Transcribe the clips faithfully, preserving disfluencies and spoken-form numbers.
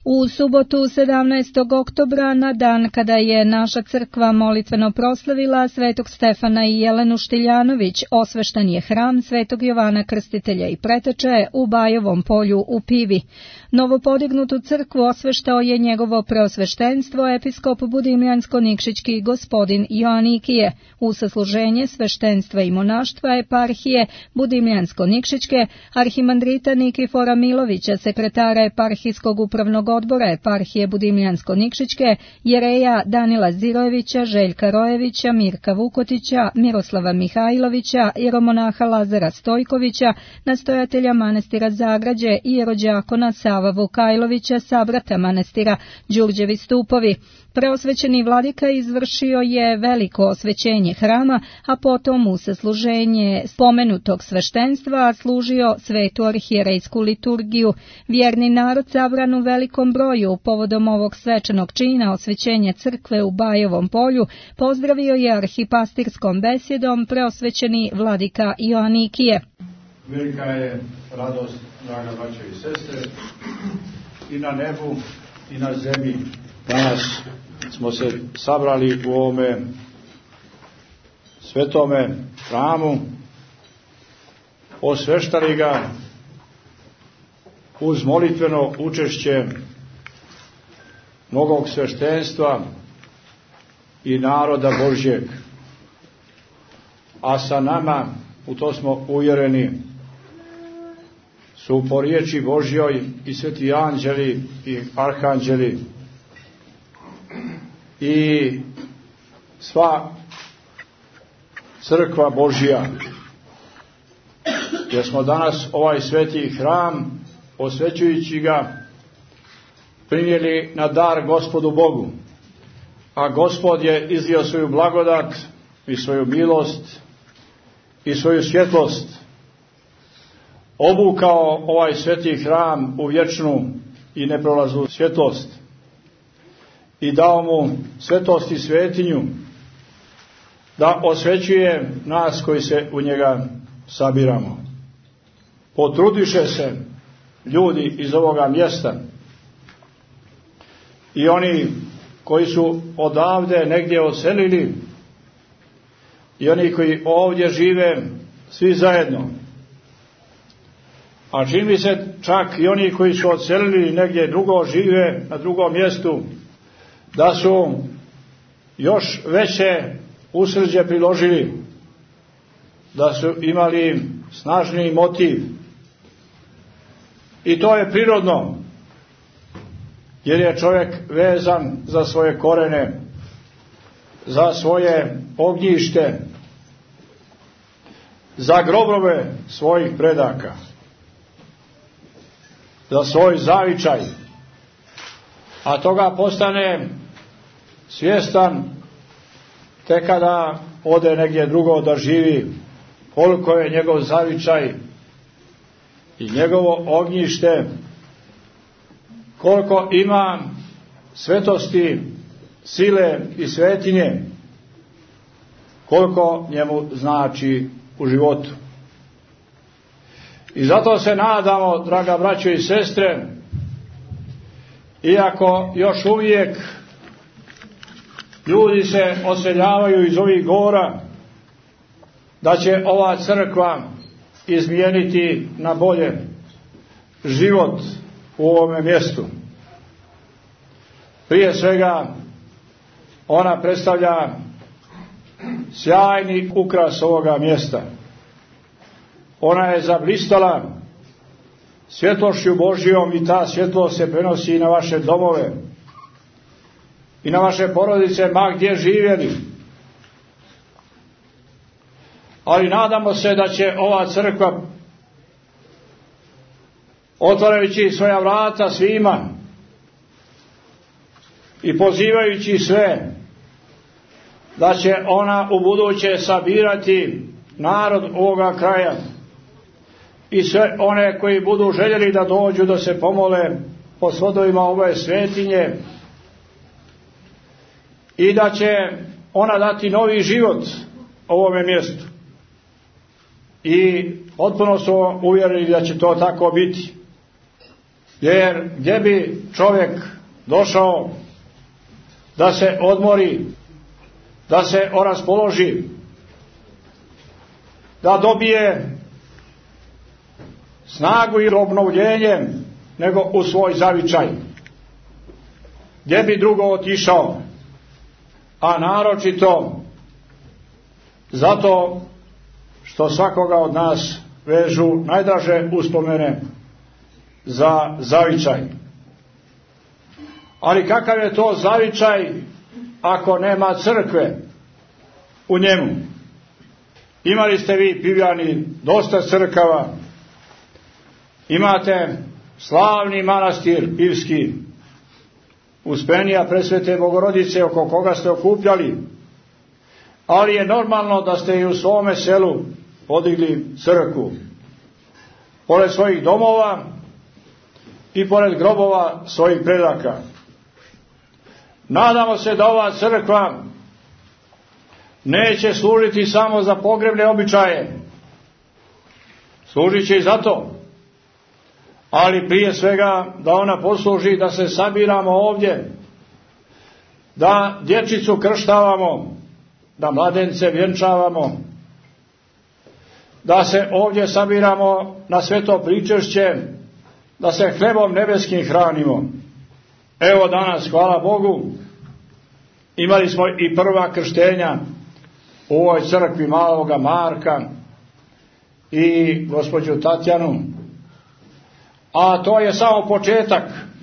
U subotu sedamnaestog oktobra, na dan kada je naša crkva molitveno proslavila Svetog Stefana i Jelenu Štiljanović, osvešten je hram Svetog Jovana Krstitelja i Preteče u Bajovom polju u Pivi. Novopodignutu crkvu osveštao je njegovo preosveštenstvo episkop Budimljansko-Nikšićki gospodin Joanikije u sasluženje sveštenstva i monaštva eparhije Budimljansko-Nikšićke, arhimandrita Nikifora Milovića, sekretara eparhijskog upravnog odbora eparhije Budimljansko-Nikšićke, jereja Danila Zirojevića, Željka Rojevića, Mirka Vukotića, Miroslava Mihajlovića, jeromonaha Lazara Stojkovića, nastojatelja manastira Zagrađe i jerođakona Sava Vukajlovića, sabrata manastira Đurđevi Stupovi. Preosvećeni vladika izvršio je veliko osvećenje hrama, a potom u sasluženje spomenutog sveštenstva služio svetu arhijerejsku liturgiju. Vjerni narod sabran u velikom broju povodom ovog svečanog čina osvećenja crkve u Bajovom polju pozdravio je arhipastirskom besjedom preosvećeni vladika Joanikije. Velika je radost, draga braćo i sestre, i na nebu i na zemlji. Danas smo se sabrali u ovome svetome hramu, osveštali ga uz molitveno učešće mnogog sveštenstva i naroda Božjeg. A sa nama, u to smo uvjereni, su po riječi Božjoj i sveti anđeli i arhanđeli i sva crkva Božja, jer smo danas ovaj sveti hram, osvećujući ga, primili na dar Gospodu Bogu, a Gospod je izlio svoju blagodat i svoju milost i svoju svjetlost, obukao ovaj sveti hram u vječnu i neprolaznu svjetlost i dao mu svetost i svetinju da osvećuje nas koji se u njega sabiramo. Potrudiše se ljudi iz ovoga mjesta i oni koji su odavde negdje odselili i oni koji ovdje žive svi zajedno, a čini mi se čak i oni koji su odselili negdje drugo žive na drugom mjestu, da su još veće usrđe priložili, da su imali snažniji motiv. I to je prirodno, jer je čovjek vezan za svoje korene, za svoje ognjište, za grobove svojih predaka, za svoj zavičaj, a toga postane svjestan tek kada ode negdje drugo da živi, koliko je njegov zavičaj i njegovo ognjište, koliko ima svetosti, sile i svetinje, koliko njemu znači u životu. I zato se nadamo, draga braćo i sestre, iako još uvijek ljudi se odseljavaju iz ovih gora, da će ova crkva izmijeniti na bolje život u ovome mjestu. Prije svega, ona predstavlja sjajni ukras ovoga mjesta. Ona je zablistala svjetlošću Božjom i ta svjetlost se prenosi i na vaše domove i na vaše porodice, ma gdje živjeli. Ali nadamo se da će ova crkva, otvarajući svoja vrata svima i pozivajući sve, da će ona u buduće sabirati narod ovoga kraja i sve one koji budu željeli da dođu da se pomole po svodovima ove svetinje i da će ona dati novi život ovome mjestu. I potpuno su uvjereni da će to tako biti. Jer gdje bi čovjek došao da se odmori, da se oraspoloži, da dobije snagu i obnovljenje, nego u svoj zavičaj? Gdje bi drugo otišao? A naročito zato što svakoga od nas vežu najdraže uspomene za zavičaj. Ali kakav je to zavičaj ako nema crkve u njemu? Imali ste vi, Pivljani, dosta crkava. Imate slavni manastir Pivski, Uspenija Presvete Bogorodice, oko koga ste okupljali. Ali je normalno da ste i u svome selu podigli crkvu. Pored svojih domova i pored grobova svojih predaka. Nadamo se da ova crkva neće služiti samo za pogrebne običaje. Služit će i za to. Ali prije svega da ona posluži da se sabiramo ovdje, da dječicu krštavamo, da mladence vjenčavamo, da se ovdje sabiramo na sveto pričešće, da se hlebom nebeskim hranimo. Evo danas, hvala Bogu, imali smo i prva krštenja u ovoj crkvi maloga Marka i gospođu Tatjanu. A to je samo početak.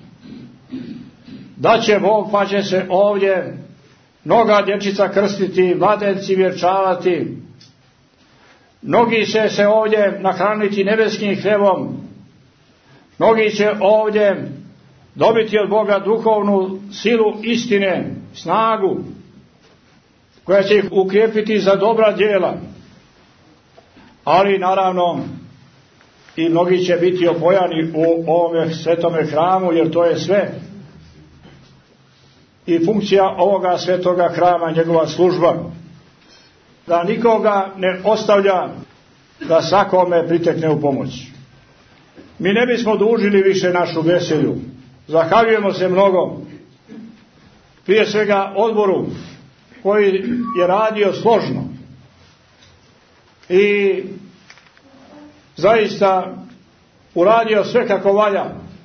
Da će Bog, pa će se ovdje mnoga dječica krstiti, mladenci vjenčavati. Mnogi će se ovdje nahraniti nebeskim hlebom. Mnogi će ovdje dobiti od Boga duhovnu silu istine, snagu, koja će ih ukrijepiti za dobra djela. Ali naravno i mnogi će biti opojani u ovome svetome hramu, jer to je sve i funkcija ovoga svetoga hrama, njegova služba, da nikoga ne ostavlja, da svakome pritekne u pomoć. Mi ne bismo dužili više našu veselju. Zahvaljujemo se mnogo prije svega odboru koji je radio složno i zaista uradio sve kako valja.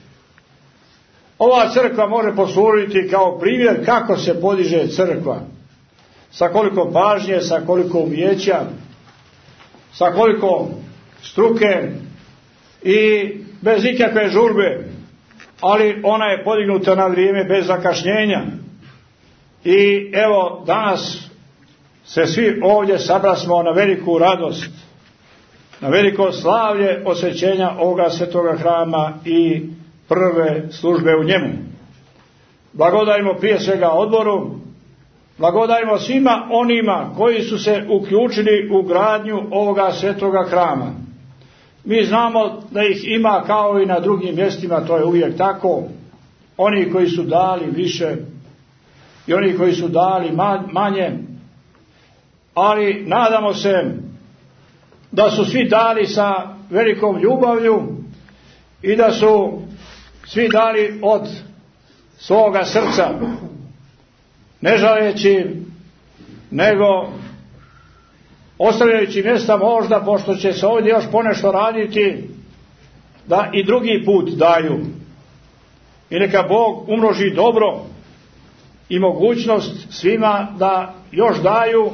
Ova crkva može poslužiti kao primjer kako se podiže crkva, sa koliko pažnje, sa koliko umijeća, sa koliko struke i bez ikakve žurbe, ali ona je podignuta na vrijeme bez zakašnjenja. I evo danas se svi ovdje sabrasmo na veliku radost, na veliko slavlje osvećenja ovoga svetoga hrama i prve službe u njemu. Blagodajmo prije svega odboru, blagodajmo svima onima koji su se uključili u gradnju ovoga svetoga hrama. Mi znamo da ih ima kao i na drugim mjestima, to je uvijek tako. Oni koji su dali više i oni koji su dali manje, ali nadamo se da su svi dali sa velikom ljubavlju i da su svi dali od svoga srca, ne žaleći, nego ostavljajući mjesta možda, pošto će se ovdje još ponešto raditi, da i drugi put daju. I neka Bog umnoži dobro i mogućnost svima da još daju,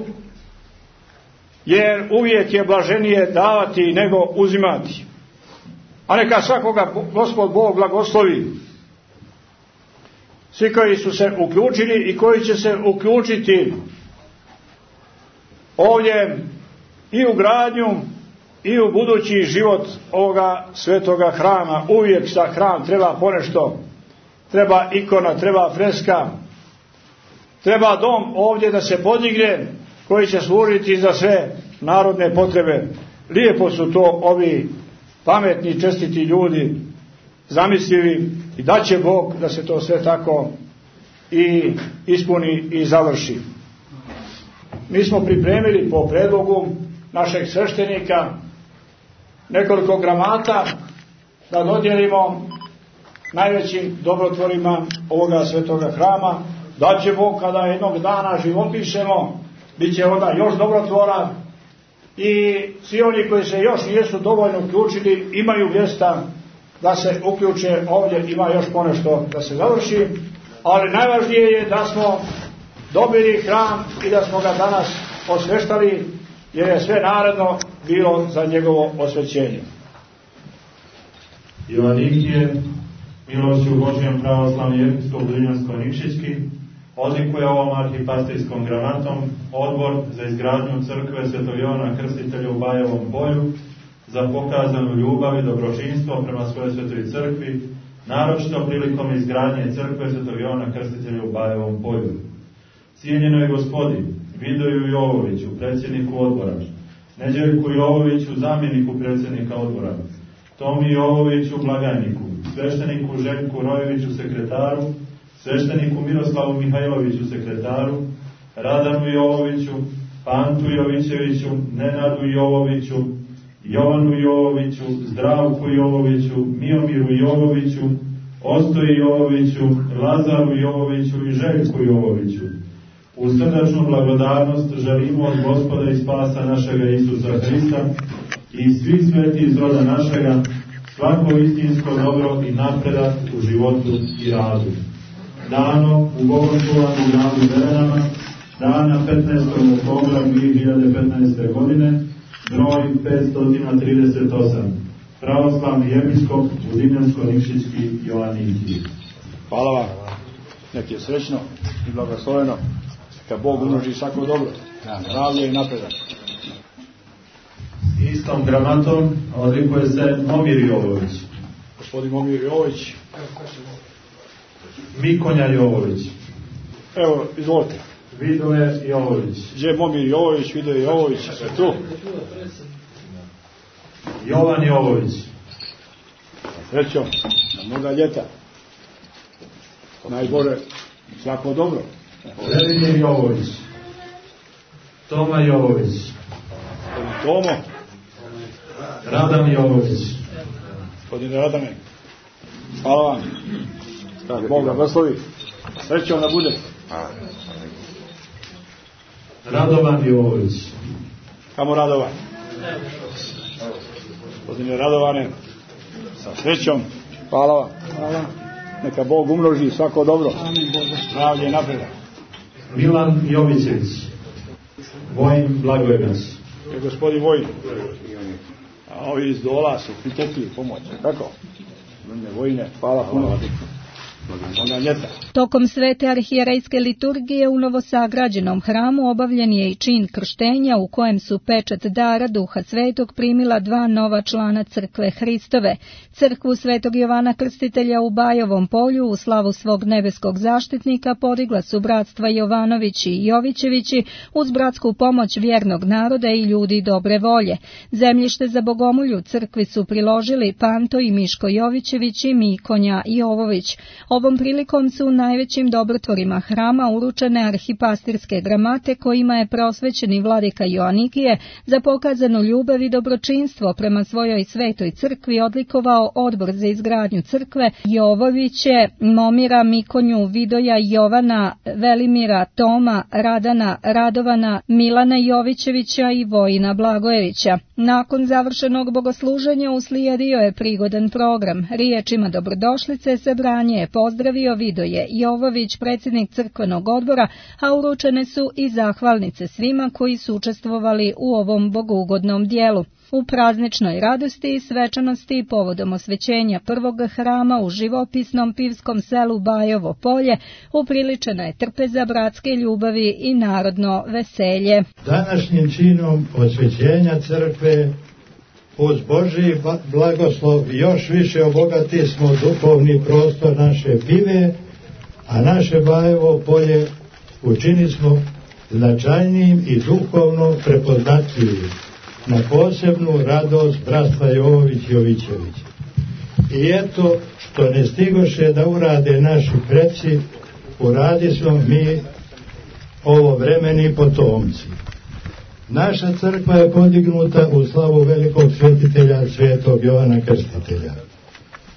jer uvijek je blaženije davati nego uzimati. A neka svakoga Gospod Bog blagoslovi. Svi koji su se uključili i koji će se uključiti ovdje i u gradnju i u budući život ovoga svetoga hrama. Uvijek za hram treba ponešto, treba ikona, treba freska, treba dom ovdje da se podigne koji će služiti za sve narodne potrebe. Lijepo su to ovi pametni, čestiti ljudi zamislili i da će Bog da se to sve tako i ispuni i završi. Mi smo pripremili po predlogu našeg sveštenika nekoliko gramata da dodijelimo najvećim dobrotvorima ovoga svetoga hrama, da će Bog kada jednog dana živopišemo, bit će onda još dobrotvora i svi oni koji se još nisu dovoljno uključili imaju mjesta da se uključe ovdje, ima još ponešto da se završi, ali najvažnije je da smo dobili hram i da smo ga danas osveštali, jer je sve naredno bilo za njegovo osvećenje. Joanikije, milošću Božijom pravoslavni episkop Zrinjansko-Nikšićki, odlikuje ovom arhipastirskom gramatom odbor za izgradnju crkve Svetog Jovana Krstitelja u Bajevom Polju, za pokazanu ljubav i dobročinstvo prema svojoj svetoj crkvi, naročito prilikom izgradnje crkve Svetog Jovana Krstitelja u Bajevom Polju. Cijenjenoj gospodi Vidoju Jovoviću, predsjedniku odbora, Neđeljku Jovoviću, zamjeniku predsjednika odbora, Tomi Jovoviću, blagajniku, svešteniku Željku Rojeviću, sekretaru, svešteniku Miroslavu Mihajloviću, sekretaru, Radanu Jovoviću, Pantu Jovićeviću, Nenadu Jovoviću, Jovanu Jovoviću, Zdravku Jovoviću, Miomiru Jovoviću, Ostoji Jovoviću, Lazaru Jovoviću i Željku Jovoviću. U srdačnu blagodarnost želimo od Gospoda i spasa našega Isusa Hrista i svih sveti iz roda našega svako istinsko dobro i napredak u životu i radu. Dano u bogoslovanom gradu Berenama, dana petnaestog oktobra dvije hiljade petnaeste. godine, broj petsto trideset osam. Pravoslavni episkop Zrinjansko-Nikšićki Joanikije. Hvala vam. Nek je srećno i blagosloveno. Neka Bog umnoži svako dobro. Zdravlje i napredak. Istom gramatom odlikuje se Momir Jovović. Gospodin Momir Jovović. Mikonja Jovović. Evo, izvolite. Vidoje Jovović. Gdje je Momir Jovović, Vidoje Jovović? Sve tu. Jovan Jovović. Srećom, na mnoga ljeta. Najbolje, svako dobro. Velimir Jovović. Toma Jovović. Tomo. Radan Jovović. Gospodine Radane, hvala vam. Da Bog da blagoslovi. Srećom da bude. Radovan Jovović. Kamo Radovan? Gospodine Radovane, sa srećom. Hvala vam. Hvala. Neka Bog umnoži svako dobro. Zdravlje i napredak. Milan Jovićević. Vojin Blagojević. Je gospodin Vojin. A ovi iz dola su pritekli pomoć. Kako? Vojine, hvala puno. Tokom svete arhijerejske liturgije u novosagrađenom hramu obavljen je i čin krštenja u kojem su pečat dara Duha Svetog primila dva nova člana crkve Hristove. Crkvu Svetog Jovana Krstitelja u Bajovom Polju u slavu svog nebeskog zaštitnika podigla su bratstva Jovanovići i Jovićevići uz bratsku pomoć vjernog naroda i ljudi dobre volje. Zemljište za bogomolju crkvi su priložili Panto i Miško Jovićević i Mikonja Jovović. Ovom prilikom su najvećim dobrotvorima hrama uručene arhipastirske gramate kojima je prosvećeni vladika Joanikije za pokazanu ljubav i dobročinstvo prema svojoj svetoj crkvi odlikovao odbor za izgradnju crkve Jovoviće, Momira, Mikonju, Vidoja, Jovana, Velimira, Toma, Radana, Radovana, Milana Jovićevića i Vojina Blagojevića. Nakon završenog bogosluženja uslijedio je prigodan program. Riječima dobrodošlice sabranje je pozdravio Vidoje Jovović, predsjednik crkvenog odbora, a uručene su i zahvalnice svima koji su učestvovali u ovom bogougodnom dijelu. U prazničnoj radosti i svečanosti povodom osvećenja prvog hrama u živopisnom pivskom selu Bajovo Polje upriličena je trpeza bratske ljubavi i narodno veselje. Današnjim činom osvećenja crkve uz Božji blagoslov još više obogati smo duhovni prostor naše pive, a naše Bajevo Polje učini smo značajnijim i duhovno prepoznatljivim na posebnu radost bratstva Jovović i Jovićević. I eto, što ne stigoše da urade naši preci, uradi smo mi ovo vremeni potomci. Naša crkva je podignuta u slavu velikog svetitelja Svetog Jovana Krstitelja.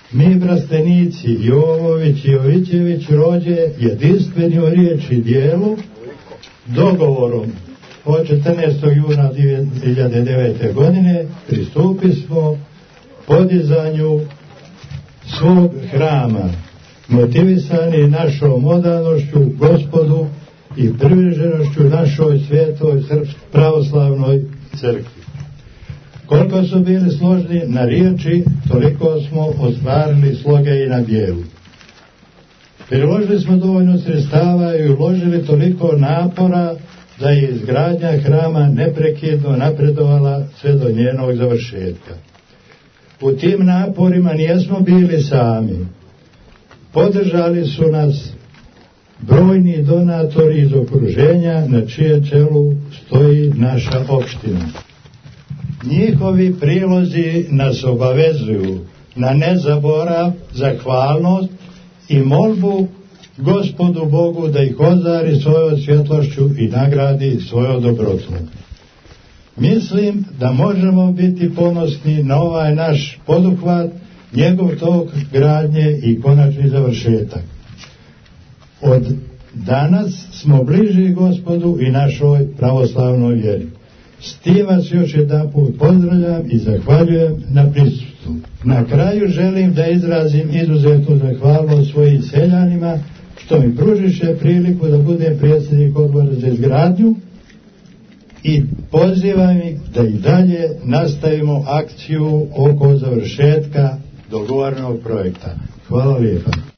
Mi brastenici Jovović i Jovićević rođe jedinstveni u riječi dijelu dogovorom od četrnaestog juna dvije hiljade devete. godine pristupi smo podizanju svog hrama, motivisani našom odanošću Gospodu i privrženošću našoj svetoj srpskoj pravoslavnoj crkvi. Koliko su bili složni na riječi, toliko smo ostvarili sloge i na dijelu. Priložili smo dovoljno sredstava i uložili toliko napora da je izgradnja hrama neprekidno napredovala sve do njenog završetka. U tim naporima nijesmo bili sami. Podržali su nas brojni donatori iz okruženja na čije čelu stoji naša opština. Njihovi prilozi nas obavezuju na nezaborav, zahvalnost i molbu Gospodu Bogu da ih ozari svojom svjetlošću i nagradi svojom dobrotom. Mislim da možemo biti ponosni na ovaj naš poduhvat, njegov tok gradnje i konačni završetak. Od danas smo bliži Gospodu i našoj pravoslavnoj vjeri. S tim vas još jedanput pozdravljam i zahvaljujem na prisustvu. Na kraju želim da izrazim izuzetnu zahvalnost svojim seljanima što mi pružiše priliku da budem predsjednik odbora za izgradnju i pozivam ih da i dalje nastavimo akciju oko završetka dogovorenog projekta. Hvala lijepa.